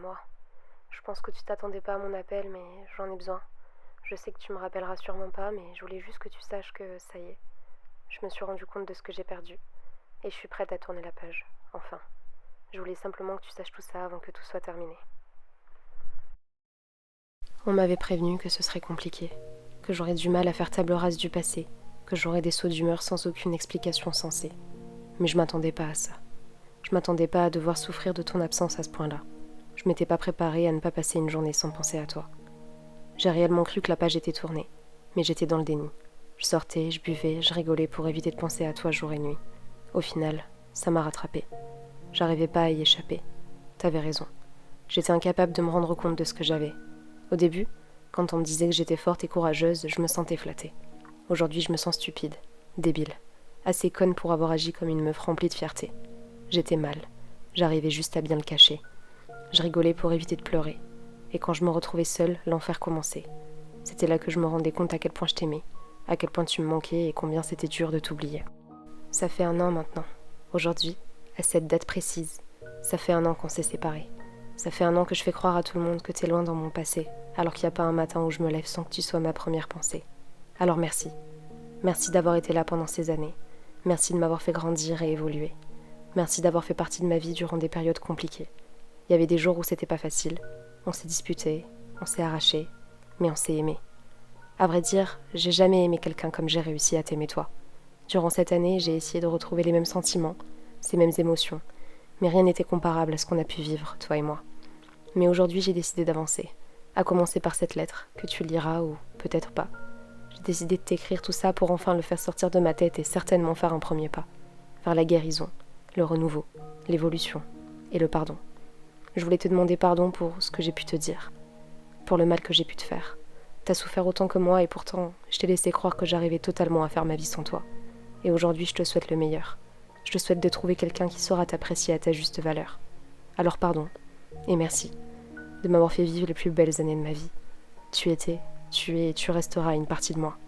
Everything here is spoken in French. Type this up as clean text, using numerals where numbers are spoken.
moi. Je pense que tu t'attendais pas à mon appel, mais j'en ai besoin. Je sais que tu me rappelleras sûrement pas, mais je voulais juste que tu saches que ça y est. Je me suis rendu compte de ce que j'ai perdu, et je suis prête à tourner la page. Enfin, je voulais simplement que tu saches tout ça avant que tout soit terminé. On m'avait prévenu que ce serait compliqué, que j'aurais du mal à faire table rase du passé, que j'aurais des sauts d'humeur sans aucune explication sensée. Mais je m'attendais pas à ça. Je m'attendais pas à devoir souffrir de ton absence à ce point-là. Je m'étais pas préparée à ne pas passer une journée sans penser à toi. J'ai réellement cru que la page était tournée, mais j'étais dans le déni. Je sortais, je buvais, je rigolais pour éviter de penser à toi jour et nuit. Au final, ça m'a rattrapée. J'arrivais pas à y échapper. T'avais raison. J'étais incapable de me rendre compte de ce que j'avais. Au début, quand on me disait que j'étais forte et courageuse, je me sentais flattée. Aujourd'hui, je me sens stupide, débile, assez conne pour avoir agi comme une meuf remplie de fierté. J'étais mal. J'arrivais juste à bien le cacher. Je rigolais pour éviter de pleurer. Et quand je me retrouvais seule, l'enfer commençait. C'était là que je me rendais compte à quel point je t'aimais, à quel point tu me manquais et combien c'était dur de t'oublier. Ça fait 1 an maintenant. Aujourd'hui, à cette date précise, ça fait 1 an qu'on s'est séparés. Ça fait 1 an que je fais croire à tout le monde que t'es loin dans mon passé, alors qu'il n'y a pas un matin où je me lève sans que tu sois ma première pensée. Alors merci. Merci d'avoir été là pendant ces années. Merci de m'avoir fait grandir et évoluer. Merci d'avoir fait partie de ma vie durant des périodes compliquées. Il y avait des jours où c'était pas facile. On s'est disputé, on s'est arraché, mais on s'est aimé. À vrai dire, j'ai jamais aimé quelqu'un comme j'ai réussi à t'aimer toi. Durant cette année, j'ai essayé de retrouver les mêmes sentiments, ces mêmes émotions, mais rien n'était comparable à ce qu'on a pu vivre, toi et moi. Mais aujourd'hui, j'ai décidé d'avancer, à commencer par cette lettre, que tu liras ou peut-être pas. J'ai décidé de t'écrire tout ça pour enfin le faire sortir de ma tête et certainement faire un premier pas, vers la guérison, le renouveau, l'évolution et le pardon. Je voulais te demander pardon pour ce que j'ai pu te dire, pour le mal que j'ai pu te faire. T'as souffert autant que moi et pourtant, je t'ai laissé croire que j'arrivais totalement à faire ma vie sans toi. Et aujourd'hui, je te souhaite le meilleur. Je te souhaite de trouver quelqu'un qui saura t'apprécier à ta juste valeur. Alors pardon, et merci, de m'avoir fait vivre les plus belles années de ma vie. Tu étais, tu es et tu resteras une partie de moi.